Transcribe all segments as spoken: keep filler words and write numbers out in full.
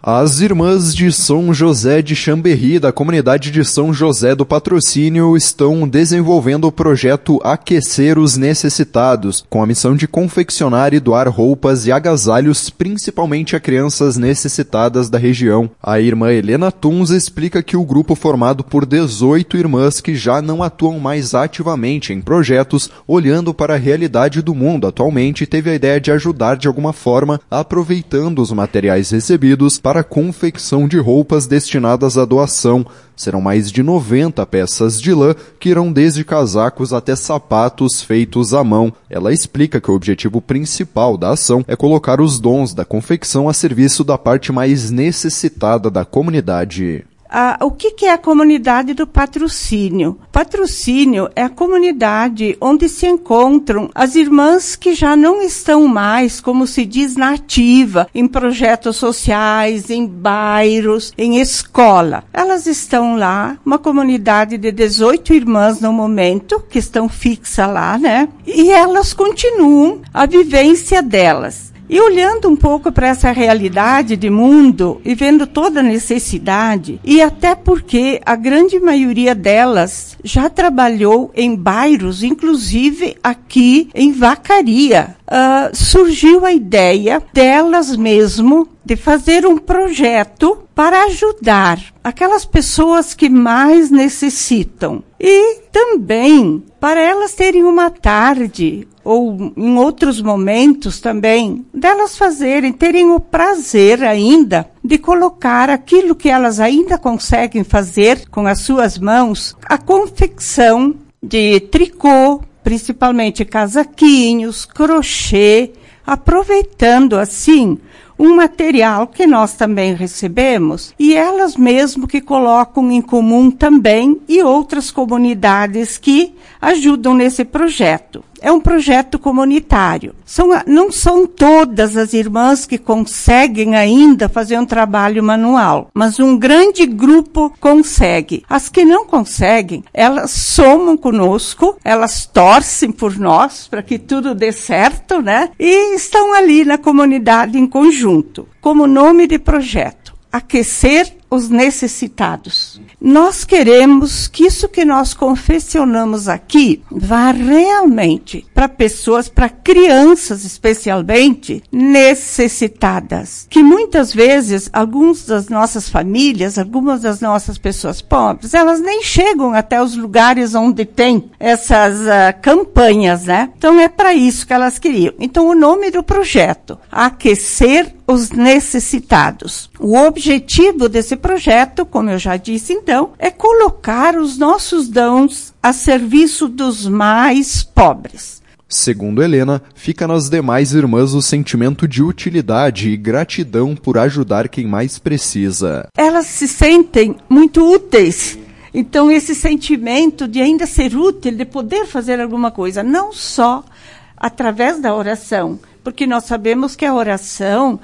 As irmãs de São José de Chambéry, da comunidade de São José do Patrocínio, estão desenvolvendo o projeto Aquecer os Necessitados, com a missão de confeccionar e doar roupas e agasalhos, principalmente a crianças necessitadas da região. A irmã Helena Tuns explica que o grupo, formado por dezoito irmãs que já não atuam mais ativamente em projetos, olhando para a realidade do mundo atualmente, teve a ideia de ajudar de alguma forma, aproveitando os materiais recebidos para a confecção de roupas destinadas à doação. Serão mais de noventa peças de lã que irão desde casacos até sapatos feitos à mão. Ela explica que o objetivo principal da ação é colocar os dons da confecção a serviço da parte mais necessitada da comunidade. Ah, o que, que é a comunidade do Patrocínio? Patrocínio é a comunidade onde se encontram as irmãs que já não estão mais, como se diz, na ativa, em projetos sociais, em bairros, em escola. Elas estão lá, uma comunidade de dezoito irmãs no momento, que estão fixas lá, né? E elas continuam a vivência delas. E olhando um pouco para essa realidade de mundo e vendo toda a necessidade, e até porque a grande maioria delas já trabalhou em bairros, inclusive aqui em Vacaria, uh, surgiu a ideia delas mesmo de fazer um projeto para ajudar aquelas pessoas que mais necessitam. E também para elas terem uma tarde, ou em outros momentos também, delas fazerem, terem o prazer ainda de colocar aquilo que elas ainda conseguem fazer com as suas mãos, a confecção de tricô, principalmente casaquinhos, crochê, aproveitando assim um material que nós também recebemos e elas mesmo que colocam em comum também e outras comunidades que ajudam nesse projeto. É um projeto comunitário. São, não são todas as irmãs que conseguem ainda fazer um trabalho manual, mas um grande grupo consegue. As que não conseguem, elas somam conosco, elas torcem por nós para que tudo dê certo, né? E estão ali na comunidade em conjunto, como nome de projeto. Aquecer os necessitados. Nós queremos que isso que nós confeccionamos aqui vá realmente para pessoas, para crianças especialmente, necessitadas. Que muitas vezes, algumas das nossas famílias, algumas das nossas pessoas pobres, elas nem chegam até os lugares onde tem essas uh, campanhas, né? Então é para isso que elas queriam. Então o nome do projeto, Aquecer os Necessitados. O objetivo desse projeto, como eu já disse então, é colocar os nossos dons a serviço dos mais pobres. Segundo Helena, fica nas demais irmãs o sentimento de utilidade e gratidão por ajudar quem mais precisa. Elas se sentem muito úteis. Então esse sentimento de ainda ser útil, de poder fazer alguma coisa, não só através da oração, porque nós sabemos que a oração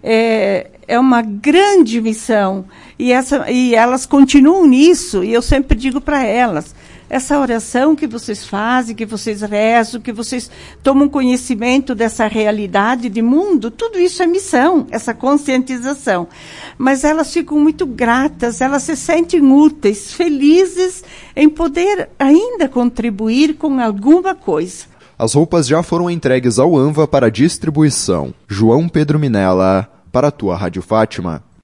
é, é uma grande missão e, essa, e elas continuam nisso, e eu sempre digo para elas, essa oração que vocês fazem, que vocês rezam, que vocês tomam conhecimento dessa realidade de mundo, tudo isso é missão, essa conscientização. Mas elas ficam muito gratas, elas se sentem úteis, felizes em poder ainda contribuir com alguma coisa. As roupas já foram entregues ao ANVA para distribuição. João Pedro Minella, para a tua Rádio Fátima.